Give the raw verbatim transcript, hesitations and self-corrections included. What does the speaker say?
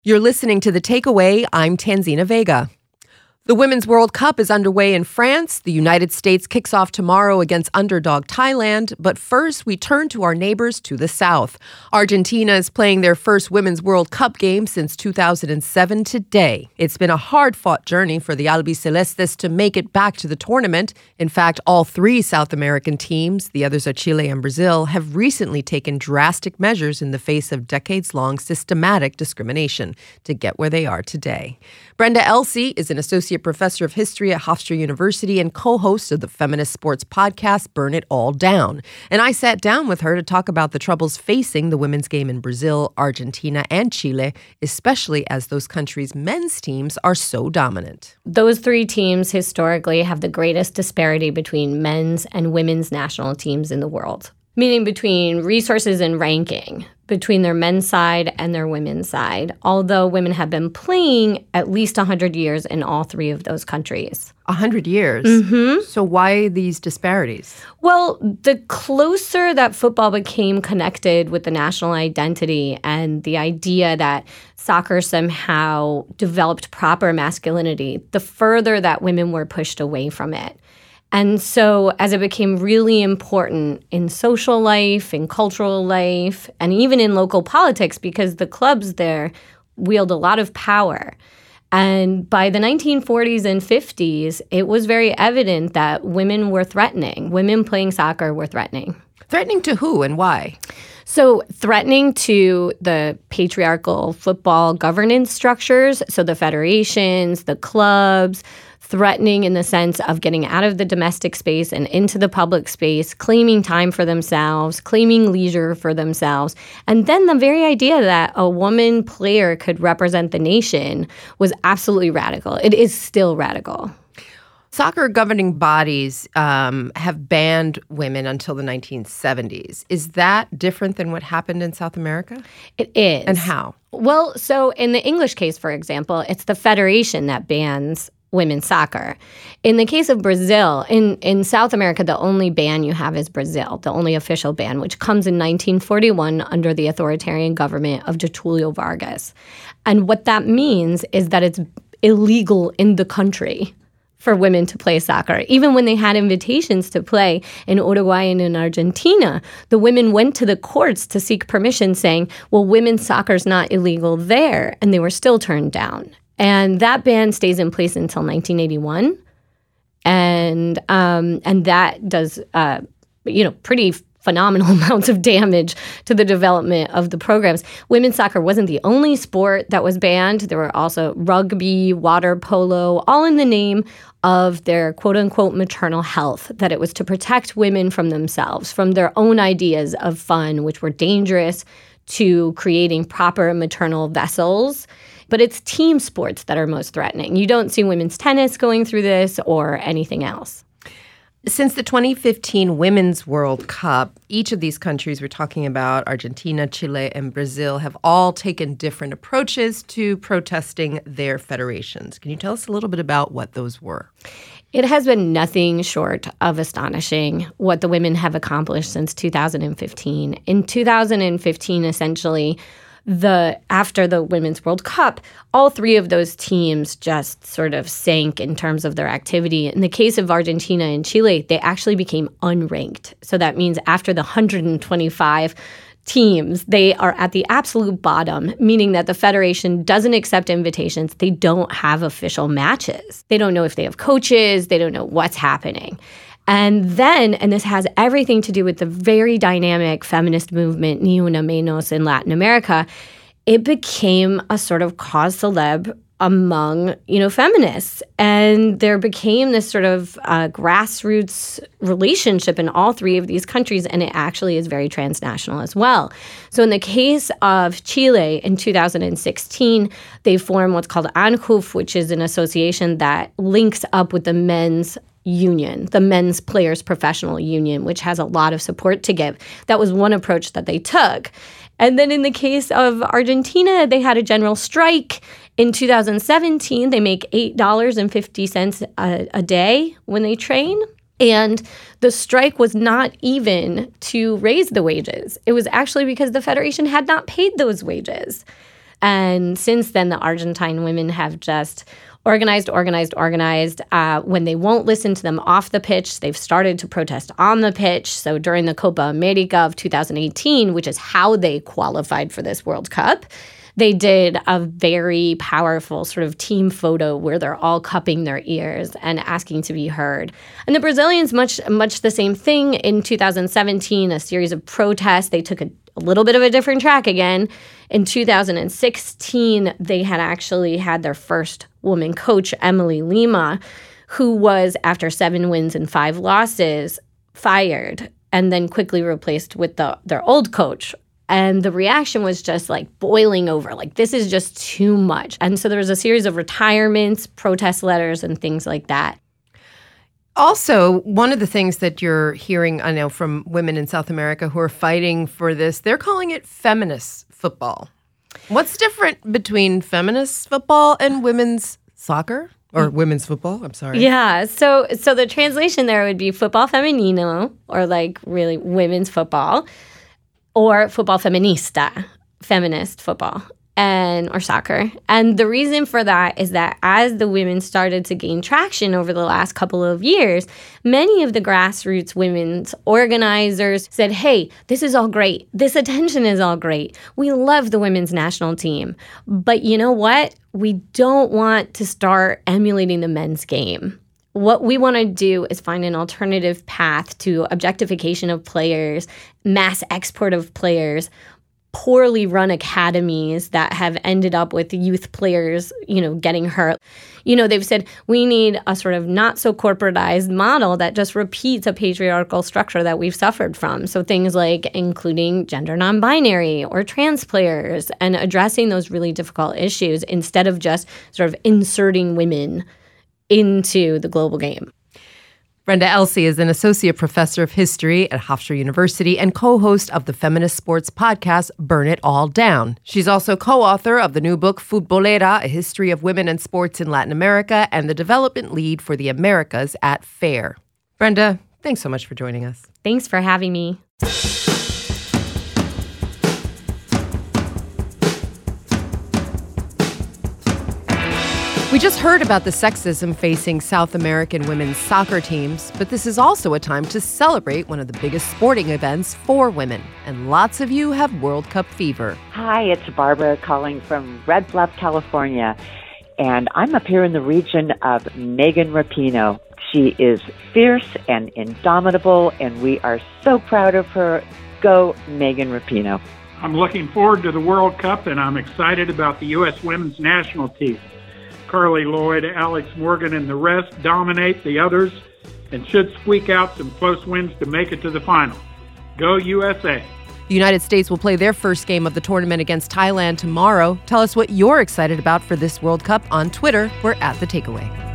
You're listening to The Takeaway. I'm Tanzina Vega. The Women's World Cup is underway in France. The United States kicks off tomorrow against underdog Thailand. But first, we turn to our neighbors to the south. Argentina is playing their first Women's World Cup game since two thousand seven today. It's been a hard-fought journey for the Albicelestes to make it back to the tournament. In fact, all three South American teams, the others are Chile and Brazil, have recently taken drastic measures in the face of decades-long systematic discrimination to get where they are today. Brenda Elsey is an associate professor of history at Hofstra University and co-host of the feminist sports podcast Burn It All Down. And I sat down with her to talk about the troubles facing the women's game in Brazil, Argentina, and Chile, especially as those countries' men's teams are so dominant. Those three teams historically have the greatest disparity between men's and women's national teams in the world, meaning between resources and ranking, between their men's side and their women's side, although women have been playing at least one hundred years in all three of those countries. one hundred years? Mm-hmm. So why these disparities? Well, the closer that football became connected with the national identity and the idea that soccer somehow developed proper masculinity, the further that women were pushed away from it. And so as it became really important in social life, in cultural life, and even in local politics, because the clubs there wield a lot of power. And by the nineteen forties and fifties, it was very evident that women were threatening. Women playing soccer were threatening. Threatening to who and why? So threatening to the patriarchal football governance structures, so the federations, the clubs, threatening in the sense of getting out of the domestic space and into the public space, claiming time for themselves, claiming leisure for themselves. And then the very idea that a woman player could represent the nation was absolutely radical. It is still radical. Soccer governing bodies um, have banned women until the nineteen seventies. Is that different than what happened in South America? It is. And how? Well, so in the English case, for example, it's the federation that bans women's soccer. In the case of Brazil, in, in South America, the only ban you have is Brazil, the only official ban, which comes in nineteen forty-one under the authoritarian government of Getulio Vargas. And what that means is that it's illegal in the country for women to play soccer. Even when they had invitations to play in Uruguay and in Argentina, the women went to the courts to seek permission saying, well, women's soccer's not illegal there, and they were still turned down. And that ban stays in place until nineteen eighty-one. And um, and that does, uh, you know, pretty phenomenal amounts of damage to the development of the programs. Women's soccer wasn't the only sport that was banned. There were also rugby, water polo, all in the name of their quote-unquote maternal health, that it was to protect women from themselves, from their own ideas of fun, which were dangerous, to creating proper maternal vessels. But it's team sports that are most threatening. You don't see women's tennis going through this or anything else. Since the twenty fifteen Women's World Cup, each of these countries we're talking about, Argentina, Chile, and Brazil, have all taken different approaches to protesting their federations. Can you tell us a little bit about what those were? It has been nothing short of astonishing what the women have accomplished since two thousand fifteen. In two thousand fifteen, essentially, the after the Women's World Cup, all three of those teams just sort of sank in terms of their activity. In the case of Argentina and Chile, they actually became unranked. So that means after the one hundred twenty-five teams, they are at the absolute bottom, meaning that the federation doesn't accept invitations. They don't have official matches. They don't know if they have coaches. They don't know what's happening. And then, and this has everything to do with the very dynamic feminist movement, Ni Una Menos, in Latin America, it became a sort of cause célèbre among, you know, feminists. And there became this sort of uh, grassroots relationship in all three of these countries, and it actually is very transnational as well. So in the case of Chile in two thousand sixteen, they formed what's called ANJUF, which is an association that links up with the men's union, the Men's Players Professional Union, which has a lot of support to give. That was one approach that they took. And then in the case of Argentina, they had a general strike. In two thousand seventeen, they make eight dollars and fifty cents a, a day when they train. And the strike was not even to raise the wages. It was actually because the federation had not paid those wages. And since then, the Argentine women have just organized, organized, organized. Uh, when they won't listen to them off the pitch, they've started to protest on the pitch. So during the Copa America of two thousand eighteen, which is how they qualified for this World Cup, they did a very powerful sort of team photo where they're all cupping their ears and asking to be heard. And the Brazilians, much much the same thing. In two thousand seventeen, a series of protests. They took a, a little bit of a different track again. In two thousand sixteen, they had actually had their first woman coach, Emily Lima, who was, after seven wins and five losses, fired and then quickly replaced with the, their old coach. And the reaction was just like boiling over, like this is just too much. And so there was a series of retirements, protest letters, and things like that. Also, one of the things that you're hearing, I know, from women in South America who are fighting for this, they're calling it feminist football. What's different between feminist football and women's soccer? Or women's football, I'm sorry. Yeah, so so the translation there would be football femenino, or like really women's football, or football feminista, feminist football, and or soccer. And the reason for that is that as the women started to gain traction over the last couple of years, many of the grassroots women's organizers said, hey, this is all great. This attention is all great. We love the women's national team. But you know what? We don't want to start emulating the men's game. What we want to do is find an alternative path to objectification of players, mass export of players, poorly run academies that have ended up with youth players, you know, getting hurt. You know, they've said we need a sort of not so corporatized model that just repeats a patriarchal structure that we've suffered from. So things like including gender non-binary or trans players and addressing those really difficult issues instead of just sort of inserting women into the global game. Brenda Elsey is an associate professor of history at Hofstra University and co-host of the feminist sports podcast, Burn It All Down. She's also co-author of the new book, Futbolera, A History of Women and Sports in Latin America, and the development lead for the Americas at FAIR. Brenda, thanks so much for joining us. Thanks for having me. We just heard about the sexism facing South American women's soccer teams, but this is also a time to celebrate one of the biggest sporting events for women. And lots of you have World Cup fever. Hi, it's Barbara calling from Red Bluff, California. And I'm up here in the region of Megan Rapinoe. She is fierce and indomitable, and we are so proud of her. Go, Megan Rapinoe. I'm looking forward to the World Cup, and I'm excited about the U S women's national team. Carly Lloyd, Alex Morgan, and the rest dominate the others and should squeak out some close wins to make it to the final. Go U S A. The United States will play their first game of the tournament against Thailand tomorrow. Tell us what you're excited about for this World Cup on Twitter. We're at The Takeaway.